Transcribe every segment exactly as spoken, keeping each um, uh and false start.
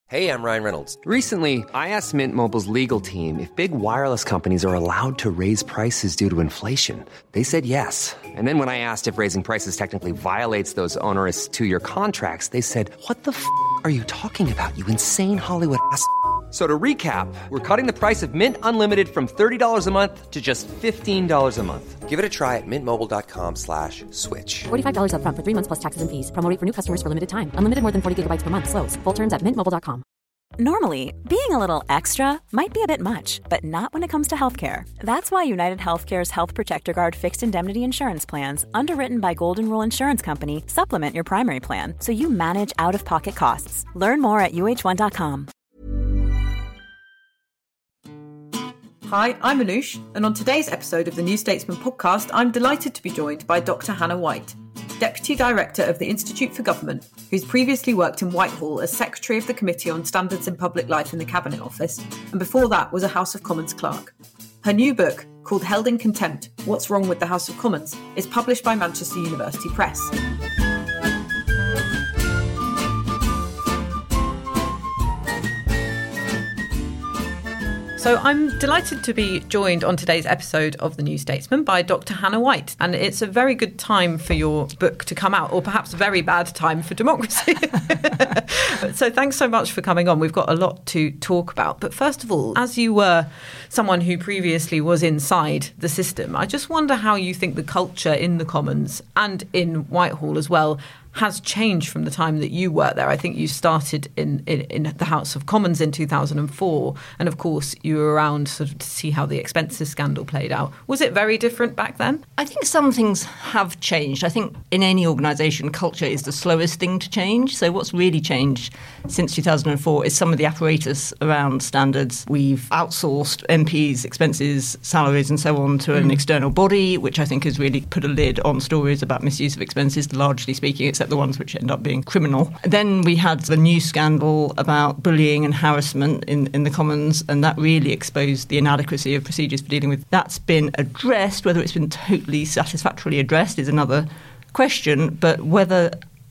Hey, I'm Ryan Reynolds. Recently, I asked Mint Mobile's legal team if big wireless companies are allowed to raise prices due to inflation. They said yes. And then when I asked if raising prices technically violates those onerous two-year contracts, they said, what the f*** are you talking about, you insane Hollywood ass f- So to recap, we're cutting the price of Mint Unlimited from thirty dollars a month to just fifteen dollars a month. Give it a try at mintmobile.com slash switch. forty-five dollars up front for three months plus taxes and fees. Promo rate for new customers for limited time. Unlimited more than forty gigabytes per month. Slows full terms at mint mobile dot com. Normally, being a little extra might be a bit much, but not when it comes to healthcare. That's why United Healthcare's Health Protector Guard fixed indemnity insurance plans, underwritten by Golden Rule Insurance Company, supplement your primary plan so you manage out-of-pocket costs. Learn more at U H one dot com. Hi, I'm Anoush, and on today's episode of the New Statesman podcast, I'm delighted to be joined by Doctor Hannah White, Deputy Director of the Institute for Government, who's previously worked in Whitehall as Secretary of the Committee on Standards in Public Life in the Cabinet Office, and before that was a House of Commons clerk. Her new book, called Held in Contempt, What's Wrong with the House of Commons, is published by Manchester University Press. So I'm delighted to be joined on today's episode of The New Statesman by Doctor Hannah White. And it's a very good time for your book to come out, or perhaps a very bad time for democracy. So thanks so much for coming on. We've got a lot to talk about. But first of all, as you were someone who previously was inside the system, I just wonder how you think the culture in the Commons and in Whitehall as well has changed from the time that you worked there. I think you started in, in, in the House of Commons in two thousand four. And of course, you were around sort of to see how the expenses scandal played out. Was it very different back then? I think some things have changed. I think in any organisation, culture is the slowest thing to change. So what's really changed since two thousand four is some of the apparatus around standards. We've outsourced M Ps' expenses, salaries and so on to an mm. external body, which I think has really put a lid on stories about misuse of expenses, largely speaking, except the ones which end up being criminal. Then we had the new scandal about bullying and harassment in, in the Commons, and that really exposed the inadequacy of procedures for dealing with. That's been addressed. Whether it's been totally satisfactorily addressed is another question, but whether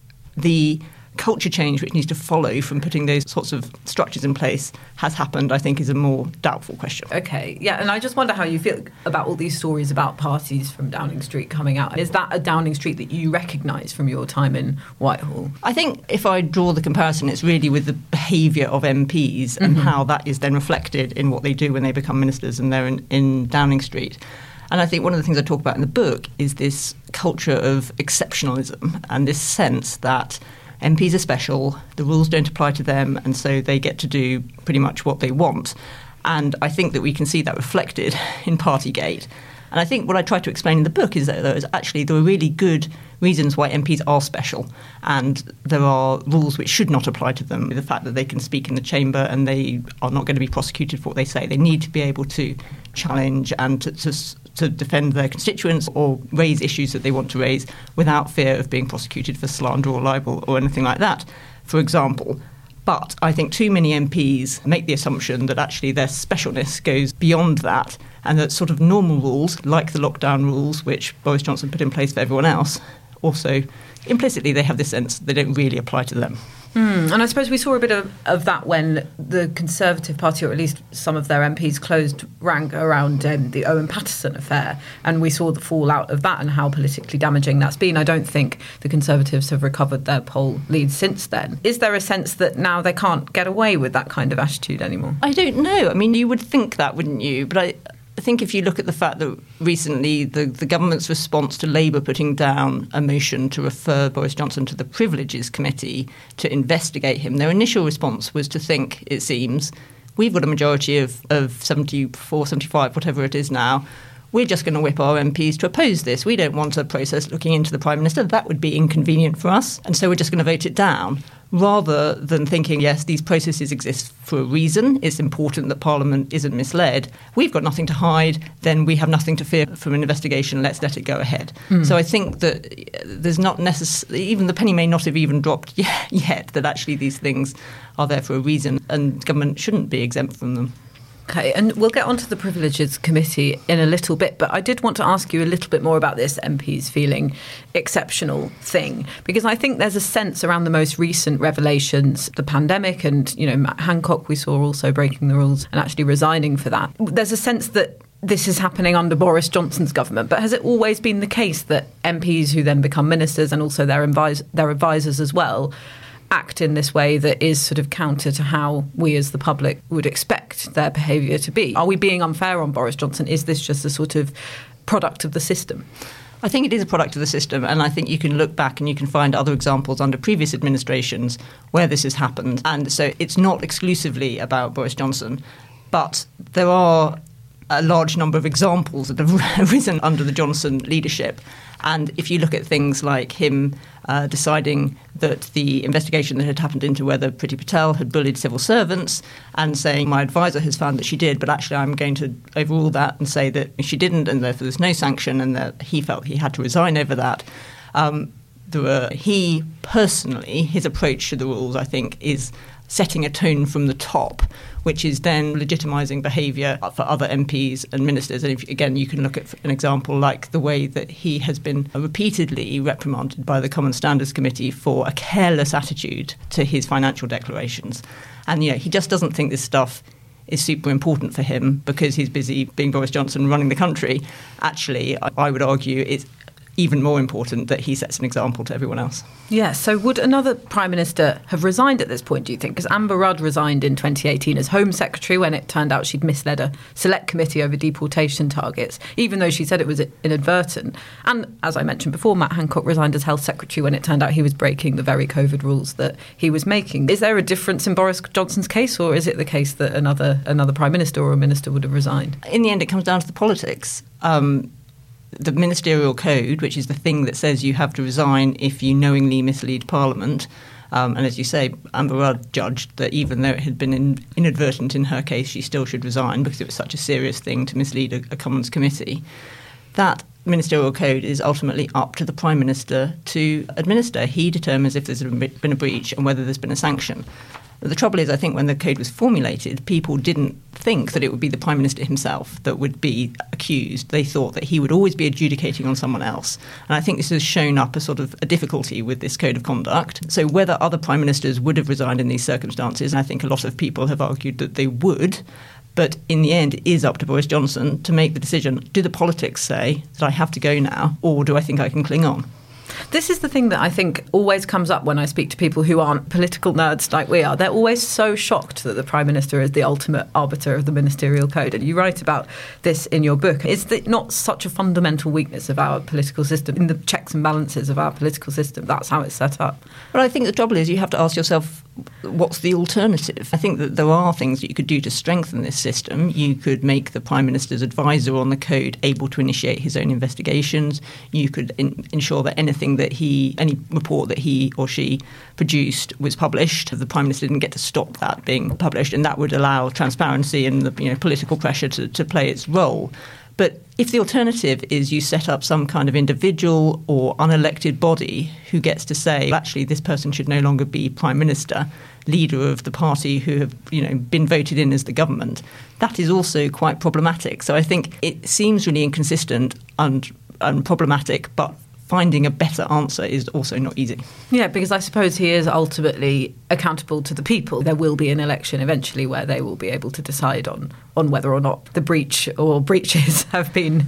the culture change which needs to follow from putting those sorts of structures in place has happened, I think, is a more doubtful question. OK, yeah, and I just wonder how you feel about all these stories about parties from Downing Street coming out. Is that a Downing Street that you recognise from your time in Whitehall? I think if I draw the comparison, it's really with the behaviour of M Ps mm-hmm. and how that is then reflected in what they do when they become ministers and they're in, in Downing Street. And I think one of the things I talk about in the book is this culture of exceptionalism and this sense that M Ps are special, the rules don't apply to them, and so they get to do pretty much what they want. And I think that we can see that reflected in Partygate. And I think what I try to explain in the book is that there is actually there are really good reasons why M Ps are special, and there are rules which should not apply to them. The fact that they can speak in the chamber and they are not going to be prosecuted for what they say. They need to be able to challenge and to, to to defend their constituents or raise issues that they want to raise without fear of being prosecuted for slander or libel or anything like that, for example. But I think too many M Ps make the assumption that actually their specialness goes beyond that, and that sort of normal rules, like the lockdown rules, which Boris Johnson put in place for everyone else, also implicitly they have this sense they don't really apply to them. Mm, and I suppose we saw a bit of, of that when the Conservative Party, or at least some of their M Ps, closed rank around um, the Owen Paterson affair. And we saw the fallout of that and how politically damaging that's been. I don't think the Conservatives have recovered their poll lead since then. Is there a sense that now they can't get away with that kind of attitude anymore? I don't know. I mean, you would think that, wouldn't you? But I... I think if you look at the fact that recently the, the government's response to Labour putting down a motion to refer Boris Johnson to the Privileges Committee to investigate him, their initial response was to think, it seems, we've got a majority of, of seventy-four, seventy-five, whatever it is now. We're just going to whip our M Ps to oppose this. We don't want a process looking into the Prime Minister. That would be inconvenient for us. And so we're just going to vote it down, rather than thinking, yes, these processes exist for a reason. It's important that Parliament isn't misled. We've got nothing to hide. Then we have nothing to fear from an investigation. Let's let it go ahead. Mm. So I think that there's not necessarily, even the penny may not have even dropped yet, that actually these things are there for a reason and government shouldn't be exempt from them. OK, and we'll get onto the Privileges Committee in a little bit, but I did want to ask you a little bit more about this M Ps feeling exceptional thing, because I think there's a sense around the most recent revelations, the pandemic and, you know, Matt Hancock we saw also breaking the rules and actually resigning for that. There's a sense that this is happening under Boris Johnson's government, but has it always been the case that M Ps who then become ministers and also their, advis- their advisors as well act in this way that is sort of counter to how we as the public would expect their behaviour to be? Are we being unfair on Boris Johnson? Is this just a sort of product of the system? I think it is a product of the system, and I think you can look back and you can find other examples under previous administrations where this has happened. And so it's not exclusively about Boris Johnson, but there are a large number of examples that have arisen under the Johnson leadership. And if you look at things like him uh, deciding that the investigation that had happened into whether Priti Patel had bullied civil servants and saying my advisor has found that she did, but actually I'm going to overrule that and say that she didn't and therefore there's no sanction, and that he felt he had to resign over that. Um, there were, he personally, his approach to the rules, I think, is setting a tone from the top, which is then legitimising behaviour for other M Ps and ministers. And if, again, you can look at an example like the way that he has been repeatedly reprimanded by the Common Standards Committee for a careless attitude to his financial declarations. And, you know, he just doesn't think this stuff is super important for him because he's busy being Boris Johnson running the country. Actually, I, I would argue it's even more important that he sets an example to everyone else. Yeah, so would another Prime Minister have resigned at this point, do you think? Because Amber Rudd resigned in twenty eighteen as Home Secretary when it turned out she'd misled a select committee over deportation targets, even though she said it was inadvertent. And as I mentioned before, Matt Hancock resigned as Health Secretary when it turned out he was breaking the very COVID rules that he was making. Is there a difference in Boris Johnson's case, or is it the case that another another Prime Minister or a minister would have resigned? In the end, it comes down to the politics. Um, The ministerial code, which is the thing that says you have to resign if you knowingly mislead Parliament. Um, and as you say, Amber Rudd judged that even though it had been in, inadvertent in her case, she still should resign because it was such a serious thing to mislead a, a Commons committee. That ministerial code is ultimately up to the Prime Minister to administer. He determines if there's been a breach and whether there's been a sanction. But the trouble is, I think when the code was formulated, people didn't think that it would be the Prime Minister himself that would be accused. They thought that he would always be adjudicating on someone else. And I think this has shown up a sort of a difficulty with this code of conduct. So whether other Prime Ministers would have resigned in these circumstances, I think a lot of people have argued that they would. But in the end, it is up to Boris Johnson to make the decision. Do the politics say that I have to go now, or do I think I can cling on? This is the thing that I think always comes up when I speak to people who aren't political nerds like we are. They're always so shocked that the Prime Minister is the ultimate arbiter of the ministerial code. And you write about this in your book. Is it not such a fundamental weakness of our political system, in the checks and balances of our political system? That's how it's set up. Well, I think the trouble is you have to ask yourself, what's the alternative? I think that there are things that you could do to strengthen this system. You could make the Prime Minister's advisor on the code able to initiate his own investigations. You could in- ensure that anything that he, any report that he or she produced was published. The Prime Minister didn't get to stop that being published, and that would allow transparency and the, you know, political pressure to, to play its role. But if the alternative is you set up some kind of individual or unelected body who gets to say, actually, this person should no longer be Prime Minister, leader of the party who have, you know, been voted in as the government, that is also quite problematic. So I think it seems really inconsistent and, and problematic, but finding a better answer is also not easy. Yeah, because I suppose he is ultimately accountable to the people. There will be an election eventually where they will be able to decide on, on whether or not the breach or breaches have been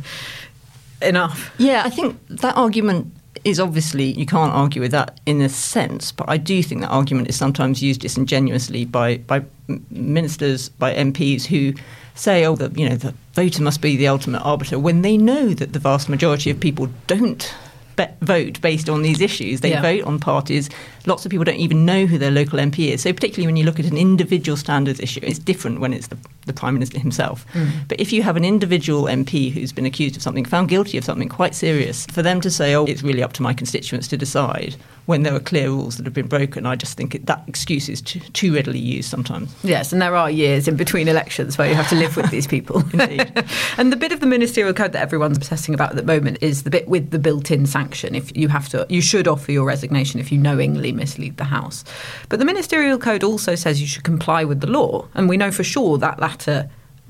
enough. Yeah, I think that argument is obviously, you can't argue with that in a sense, but I do think that argument is sometimes used disingenuously by, by ministers, by M Ps who say, oh, the, you know, the voter must be the ultimate arbiter, when they know that the vast majority of people don't vote based on these issues. They yeah. vote on parties. Lots of people don't even know who their local M P is. So particularly when you look at an individual standards issue, it's different when it's the, the Prime Minister himself. Mm. But if you have an individual M P who's been accused of something, found guilty of something quite serious, for them to say, oh, it's really up to my constituents to decide, when there are clear rules that have been broken, I just think it, that excuse is too, too readily used sometimes. Yes, and there are years in between elections where you have to live with these people. Indeed. And the bit of the ministerial code that everyone's obsessing about at the moment is the bit with the built-in sanction. If you have to, you should offer your resignation if you knowingly mislead the House. But the ministerial code also says you should comply with the law, and we know for sure that latter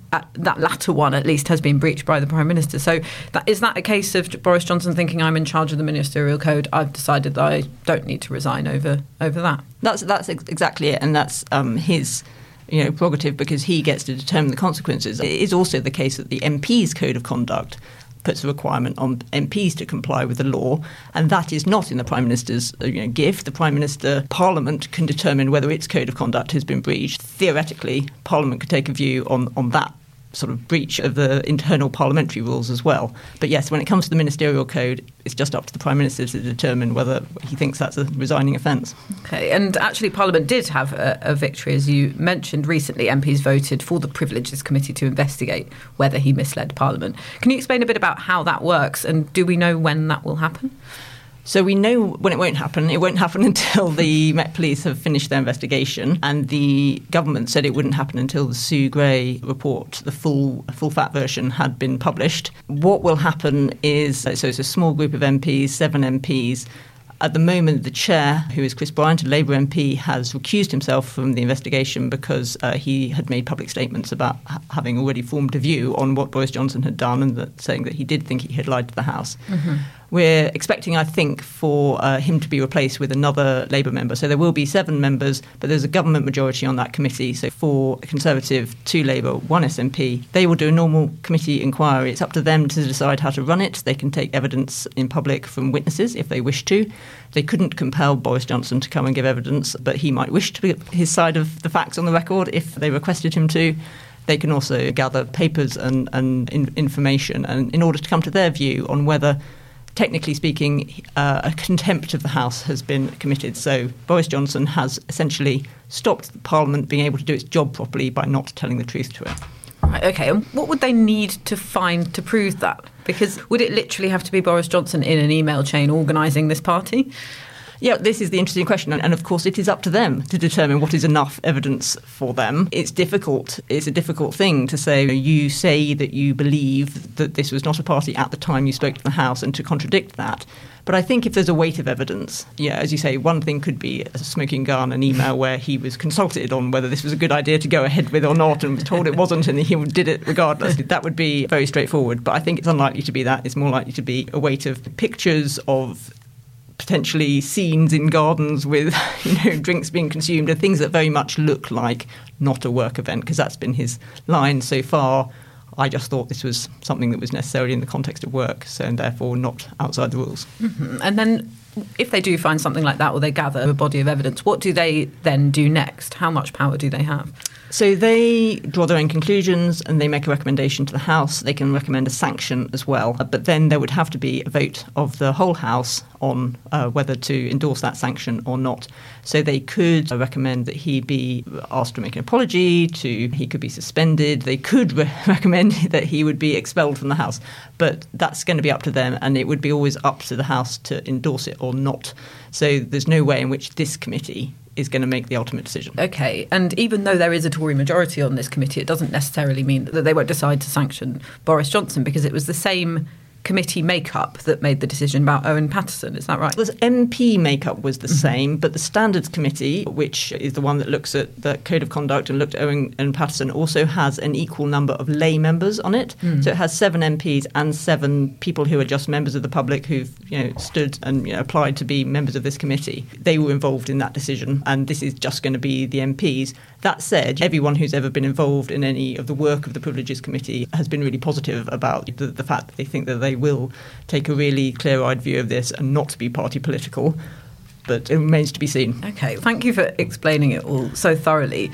uh, that latter one at least has been breached by the Prime Minister. So that, is that a case of Boris Johnson thinking, I'm in charge of the ministerial code, I've decided that I don't need to resign over over that? That's that's ex- exactly it, and that's um, his you know, prerogative, because he gets to determine the consequences. It is also the case that the M P's code of conduct puts a requirement on M Ps to comply with the law, and that is not in the Prime Minister's you know, gift. The Prime Minister, Parliament can determine whether its code of conduct has been breached. Theoretically, Parliament could take a view on, on that sort of breach of the internal parliamentary rules as well. But yes, when it comes to the ministerial code, it's just up to the Prime Minister to determine whether he thinks that's a resigning offence. OK, and actually Parliament did have a, a victory, as you mentioned recently. M Ps voted for the Privileges Committee to investigate whether he misled Parliament. Can you explain a bit about how that works, and do we know when that will happen? So we know when it won't happen. It won't happen until the Met Police have finished their investigation, and the government said it wouldn't happen until the Sue Gray report, the full full fat version, had been published. What will happen is, so it's a small group of M Ps, seven M Ps. At the moment, the chair, who is Chris Bryant, a Labour M P, has recused himself from the investigation because uh, he had made public statements about ha- having already formed a view on what Boris Johnson had done, and that, saying that he did think he had lied to the House. Mm-hmm. We're expecting, I think, for uh, him to be replaced with another Labour member. So there will be seven members, but there's a government majority on that committee. So four Conservative, two Labour, one S N P. They will do a normal committee inquiry. It's up to them to decide how to run it. They can take evidence in public from witnesses if they wish to. They couldn't compel Boris Johnson to come and give evidence, but he might wish to put his side of the facts on the record if they requested him to. They can also gather papers and, and in, information and in order to come to their view on whether, technically speaking, uh, a contempt of the House has been committed. So Boris Johnson has essentially stopped Parliament being able to do its job properly by not telling the truth to it. Right, OK. And what would they need to find to prove that? Because would it literally have to be Boris Johnson in an email chain organising this party? Yeah, this is the interesting question. And of course, it is up to them to determine what is enough evidence for them. It's difficult. It's a difficult thing to say, you say that you believe that this was not a party at the time you spoke to the House, and to contradict that. But I think if there's a weight of evidence, yeah, as you say, one thing could be a smoking gun, an email where he was consulted on whether this was a good idea to go ahead with or not, and was told it wasn't, and he did it regardless. That would be very straightforward. But I think it's unlikely to be that. It's more likely to be a weight of pictures of potentially scenes in gardens with, you know, drinks being consumed, and things that very much look like not a work event, because that's been his line so far. I just thought this was something that was necessarily in the context of work, so and therefore not outside the rules. Mm-hmm. And then if they do find something like that, or they gather a body of evidence, what do they then do next? How much power do they have? So they draw their own conclusions and they make a recommendation to the House. They can recommend a sanction as well. But then there would have to be a vote of the whole House on uh, whether to endorse that sanction or not. So they could recommend that he be asked to make an apology, to he could be suspended. They could re- recommend that he would be expelled from the House. But that's going to be up to them, and it would be always up to the House to endorse it or not. So there's no way in which this committee is going to make the ultimate decision. OK, and even though there is a Tory majority on this committee, it doesn't necessarily mean that they won't decide to sanction Boris Johnson, because it was the same committee makeup that made the decision about Owen Paterson. Is that right? The M P makeup was the mm-hmm. same, but the Standards Committee, which is the one that looks at the Code of Conduct and looked at Owen and Paterson, also has an equal number of lay members on it. Mm. So it has seven M Ps and seven people who are just members of the public who've, you know, stood and, you know, applied to be members of this committee. They were involved in that decision, and this is just going to be the M Ps. That said, everyone who's ever been involved in any of the work of the Privileges Committee has been really positive about the, the fact that they think that they will take a really clear-eyed view of this and not be party political. But it remains to be seen. OK, thank you for explaining it all so thoroughly.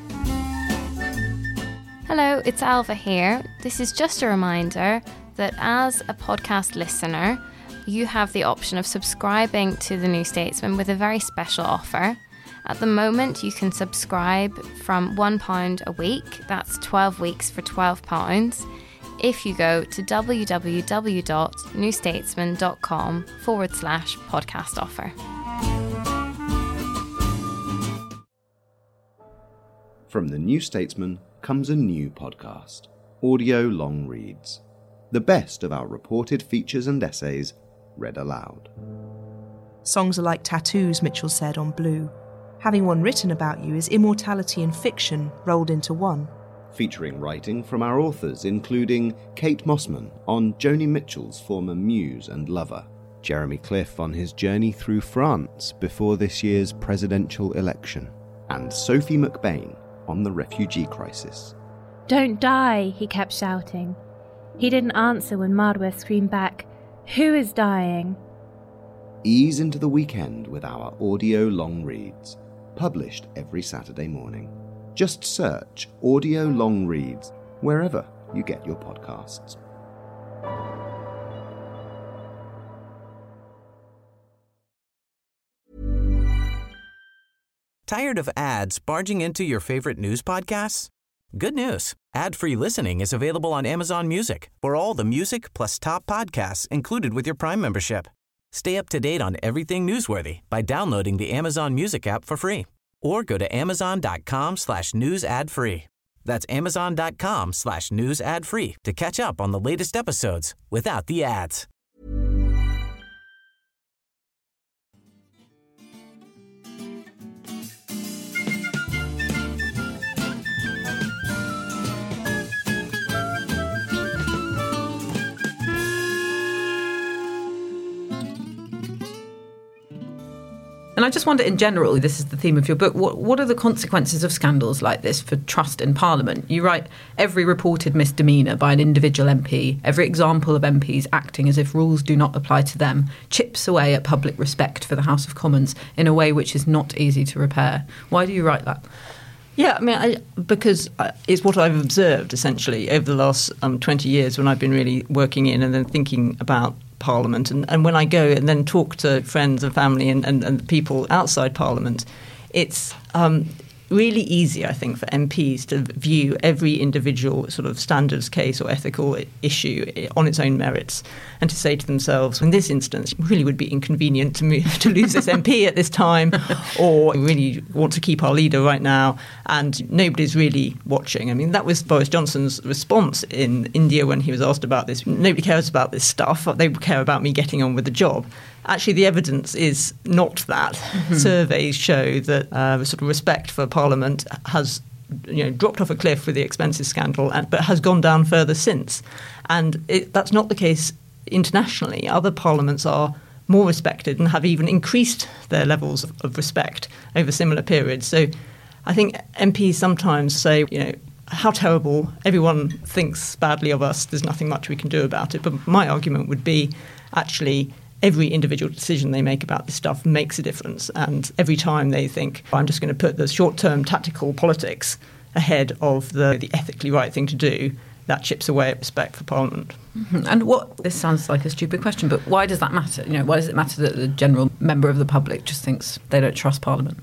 Hello, it's Alva here. This is just a reminder that as a podcast listener, you have the option of subscribing to The New Statesman with a very special offer. At the moment, you can subscribe from one pound a week. That's twelve weeks for twelve pounds. If you go to www.newstatesman.com forward slash podcast offer. From The New Statesman comes a new podcast, Audio Long Reads. The best of our reported features and essays read aloud. Songs are like tattoos, Mitchell said on Blue. Having one written about you is immortality and fiction rolled into one. featuring writing from our authors including Kate Mossman on Joni Mitchell's former muse and lover, Jeremy Cliff on his journey through France before this year's presidential election, and Sophie McBain on the refugee crisis. "Don't die," he kept shouting. He didn't answer when Marwa screamed back, "Who is dying?" Ease into the weekend with our audio long reads, published every Saturday morning. Just search Audio Long Reads wherever you get your podcasts. Tired of ads barging into your favorite news podcasts? Good news. Ad-free listening is available on Amazon Music for all the music plus top podcasts included with your Prime membership. Stay up to date on everything newsworthy by downloading the Amazon Music app for free or go to amazon.com slash news ad free. That's amazon.com slash news ad free to catch up on the latest episodes without the ads. And I just wonder, in general, this is the theme of your book, what, what are the consequences of scandals like this for trust in Parliament? You write, every reported misdemeanour by an individual M P, every example of M Ps acting as if rules do not apply to them, chips away at public respect for the House of Commons in a way which is not easy to repair. Why do you write that? Yeah, I mean, I, because it's what I've observed, essentially, over the last um, twenty years when I've been really working in and then thinking about Parliament. And, and when I go and then talk to friends and family and, and, and people outside Parliament, it's um, really easy, I think, for M Ps to view every individual sort of standards case or ethical issue on its own merits and to say to themselves, in this instance, it really would be inconvenient to move, to lose this M P at this time, or we really want to keep our leader right now, and nobody's really watching. I mean, that was Boris Johnson's response in India when he was asked about this. Nobody cares about this stuff. They care about me getting on with the job. Actually, the evidence is not that. Mm-hmm. Surveys show that uh, sort of respect for Parliament has, you know, dropped off a cliff with the expenses scandal, and, but has gone down further since. And it, that's not the case internationally. Other parliaments are more respected and have even increased their levels of, of respect over similar periods. So I think M Ps sometimes say, you know, how terrible, everyone thinks badly of us, there's nothing much we can do about it. But my argument would be, actually, every individual decision they make about this stuff makes a difference. And every time they think, I'm just going to put the short-term tactical politics ahead of the, the ethically right thing to do, that chips away at respect for Parliament. Mm-hmm. And what, this sounds like a stupid question, but why does that matter? You know, why does it matter that the general member of the public just thinks they don't trust Parliament?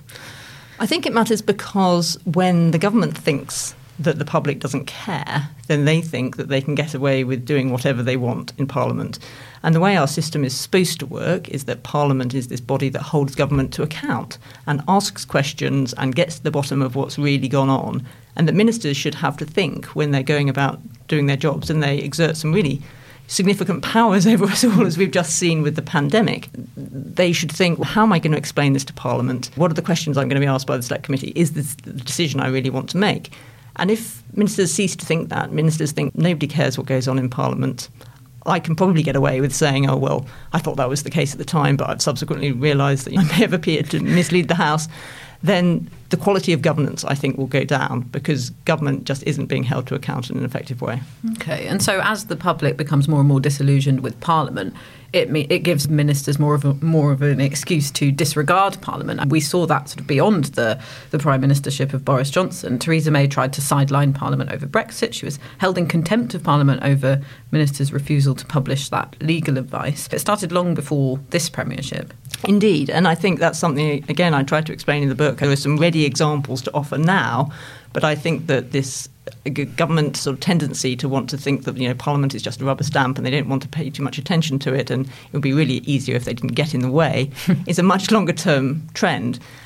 I think it matters because when the government thinks that the public doesn't care, then they think that they can get away with doing whatever they want in Parliament. And the way our system is supposed to work is that Parliament is this body that holds government to account and asks questions and gets to the bottom of what's really gone on, and that ministers should have to think when they're going about doing their jobs, and they exert some really significant powers over us all, as we've just seen with the pandemic. They should think, well, how am I going to explain this to Parliament? What are the questions I'm going to be asked by the Select Committee? Is this the decision I really want to make? And if ministers cease to think that, ministers think nobody cares what goes on in Parliament, I can probably get away with saying, oh, well, I thought that was the case at the time, but I've subsequently realised that I may have appeared to mislead the House, then the quality of governance, I think, will go down because government just isn't being held to account in an effective way. OK, and so as the public becomes more and more disillusioned with Parliament, it it gives ministers more of a, more of an excuse to disregard Parliament. And we saw that sort of beyond the, the Prime Ministership of Boris Johnson. Theresa May tried to sideline Parliament over Brexit. She was held in contempt of Parliament over ministers' refusal to publish that legal advice. It started long before this premiership. Indeed, and I think that's something, again, I tried to explain in the book. There are some ready examples to offer now, but I think that this government sort of tendency to want to think that, you know, Parliament is just a rubber stamp and they don't want to pay too much attention to it and it would be really easier if they didn't get in the way is a much longer term trend.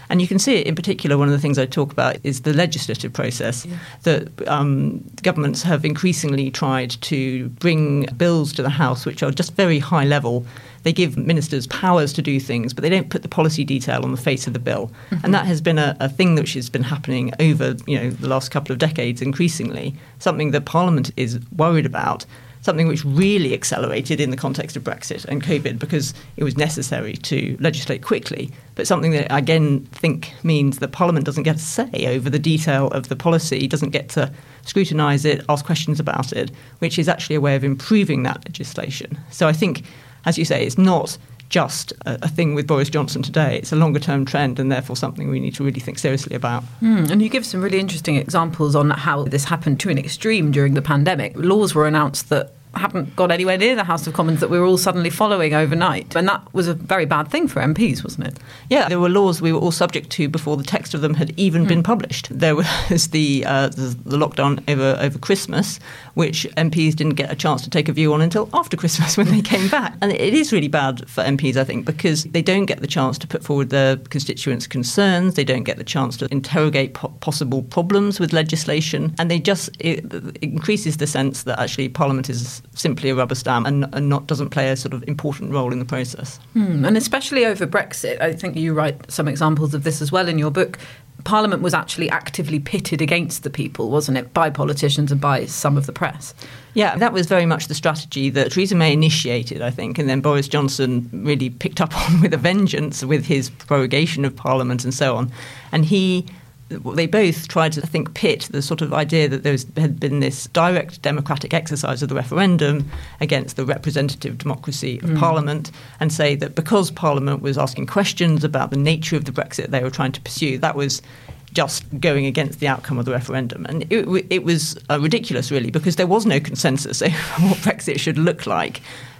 And you can see it in particular, one of the things I talk about is the legislative process, yeah. that um, governments have increasingly tried to bring bills to the House which are just very high level. They give ministers powers to do things, but they don't put the policy detail on the face of the bill. Mm-hmm. And that has been a, a thing which has been happening over, you know, the last couple of decades increasingly, something that Parliament is worried about, something which really accelerated in the context of Brexit and COVID because it was necessary to legislate quickly, but something that I again think means that Parliament doesn't get a say over the detail of the policy, doesn't get to scrutinise it, ask questions about it, which is actually a way of improving that legislation. So I think, as you say, it's not just a, a thing with Boris Johnson today. It's a longer-term trend and therefore something we need to really think seriously about. Mm, and you give some really interesting examples on how this happened to an extreme during the pandemic. Laws were announced that hadn't got anywhere near the House of Commons that we were all suddenly following overnight. And that was a very bad thing for M Ps, wasn't it? Yeah, there were laws we were all subject to before the text of them had even mm. been published. There was the, uh, the the lockdown over, over Christmas, which M Ps didn't get a chance to take a view on until after Christmas when they came back. And it is really bad for M Ps, I think, because they don't get the chance to put forward their constituents' concerns, they don't get the chance to interrogate po- possible problems with legislation, and they just it, it increases the sense that actually Parliament is simply a rubber stamp and, and not doesn't play a sort of important role in the process. Hmm. And especially over Brexit, I think you write some examples of this as well in your book. Parliament was actually actively pitted against the people, wasn't it, by politicians and by some of the press? Yeah, that was very much the strategy that Theresa May initiated, I think, and then Boris Johnson really picked up on with a vengeance with his prorogation of Parliament and so on. And he... They both tried to, I think, pit the sort of idea that there was, had been this direct democratic exercise of the referendum against the representative democracy of mm. Parliament, and say that because Parliament was asking questions about the nature of the Brexit they were trying to pursue, that was just going against the outcome of the referendum. And it, it was uh, ridiculous, really, because there was no consensus over what Brexit should look like.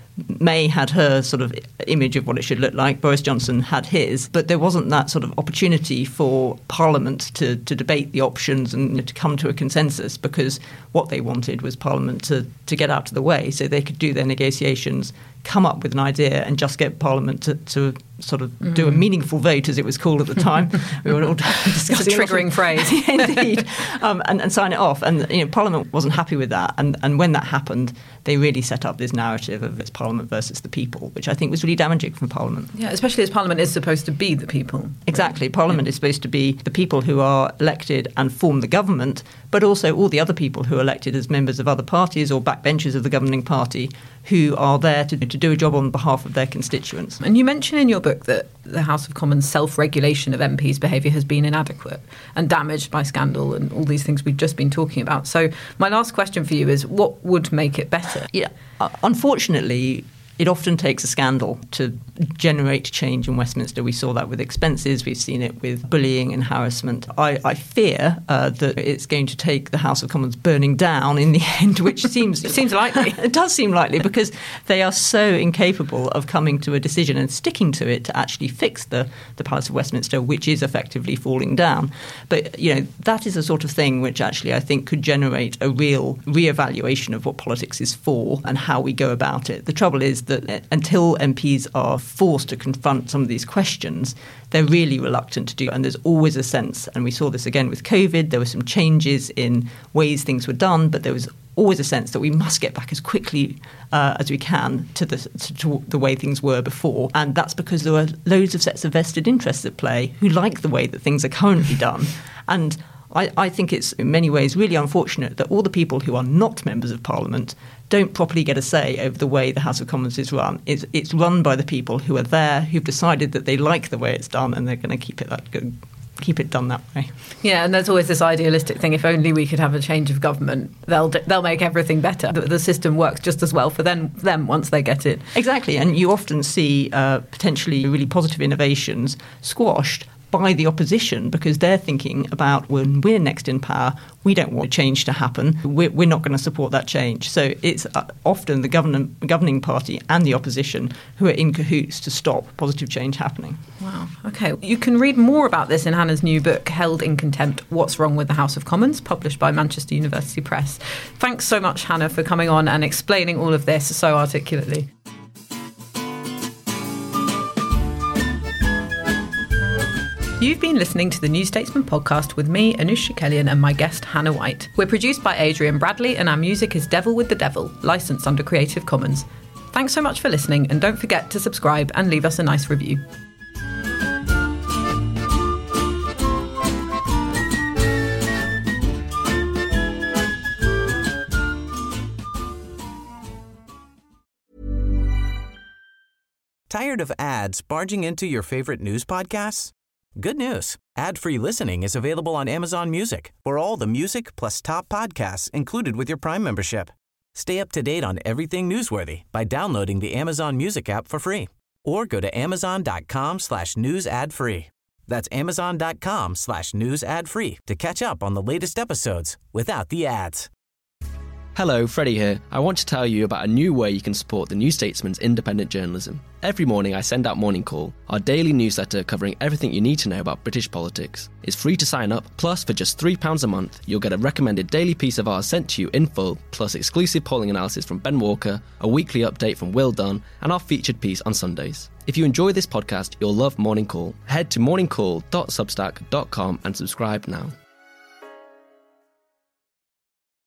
May had her sort of image of what it should look like. Boris Johnson had his. But there wasn't that sort of opportunity for Parliament to, to debate the options and to come to a consensus, because what they wanted was Parliament to, to get out of the way so they could do their negotiations, come up with an idea and just get Parliament to, to sort of mm. do a meaningful vote, as it was called at the time. We were all discussing it's a triggering phrase. Indeed. Um, and, and sign it off. And you know, Parliament wasn't happy with that. And, and when that happened, they really set up this narrative of it's Parliament versus the people, which I think was really damaging for Parliament. Yeah, especially as Parliament is supposed to be the people. Exactly. Parliament yeah. is supposed to be the people who are elected and form the government, but also all the other people who are elected as members of other parties or backbenchers of the governing party who are there to, to do a job on behalf of their constituents. And you mention in your book that the House of Commons self-regulation of M Ps' behaviour has been inadequate and damaged by scandal and all these things we've just been talking about. So my last question for you is, what would make it better? Yeah, uh, unfortunately, it often takes a scandal to generate change in Westminster. We saw that with expenses. We've seen it with bullying and harassment. I, I fear uh, that it's going to take the House of Commons burning down in the end, which seems... it seems likely. It does seem likely, because they are so incapable of coming to a decision and sticking to it to actually fix the, the Palace of Westminster, which is effectively falling down. But, you know, that is a sort of thing which actually I think could generate a real re-evaluation of what politics is for and how we go about it. The trouble is that until M Ps are forced to confront some of these questions, they're really reluctant to do. And there's always a sense, and we saw this again with COVID, there were some changes in ways things were done, but there was always a sense that we must get back as quickly uh, as we can to the, to, to the way things were before. And that's because there are loads of sets of vested interests at play who like the way that things are currently done. And I, I think it's in many ways really unfortunate that all the people who are not members of Parliament don't properly get a say over the way the House of Commons is run. It's, it's run by the people who are there, who've decided that they like the way it's done, and they're going to keep it that good. Keep it done that way. Yeah, and there's always this idealistic thing, if only we could have a change of government, they'll they'll make everything better. The, the system works just as well for them, them once they get it. Exactly, and you often see uh, potentially really positive innovations squashed by the opposition, because they're thinking about when we're next in power, we don't want change to happen. We're, we're not going to support that change. So it's uh, often the govern- governing party and the opposition who are in cahoots to stop positive change happening. Wow. Okay. You can read more about this in Hannah's new book, Held in Contempt, What's Wrong with the House of Commons, published by Manchester University Press. Thanks so much, Hannah, for coming on and explaining all of this so articulately. You've been listening to the New Statesman podcast with me, Anoosh Chakelian, and my guest, Hannah White. We're produced by Adrian Bradley, and our music is Devil with the Devil, licensed under Creative Commons. Thanks so much for listening, and don't forget to subscribe and leave us a nice review. Tired of ads barging into your favorite news podcasts? Good news. Ad-free listening is available on Amazon Music for all the music plus top podcasts included with your Prime membership. Stay up to date on everything newsworthy by downloading the Amazon Music app for free or go to amazon.com slash news ad free. That's amazon.com slash news ad free to catch up on the latest episodes without the ads. Hello, Freddie here. I want to tell you about a new way you can support the New Statesman's independent journalism. Every morning I send out Morning Call, our daily newsletter covering everything you need to know about British politics. It's free to sign up, plus for just three pounds a month, you'll get a recommended daily piece of ours sent to you in full, plus exclusive polling analysis from Ben Walker, a weekly update from Will Dunn, and our featured piece on Sundays. If you enjoy this podcast, you'll love Morning Call. Head to morning call dot substack dot com and subscribe now.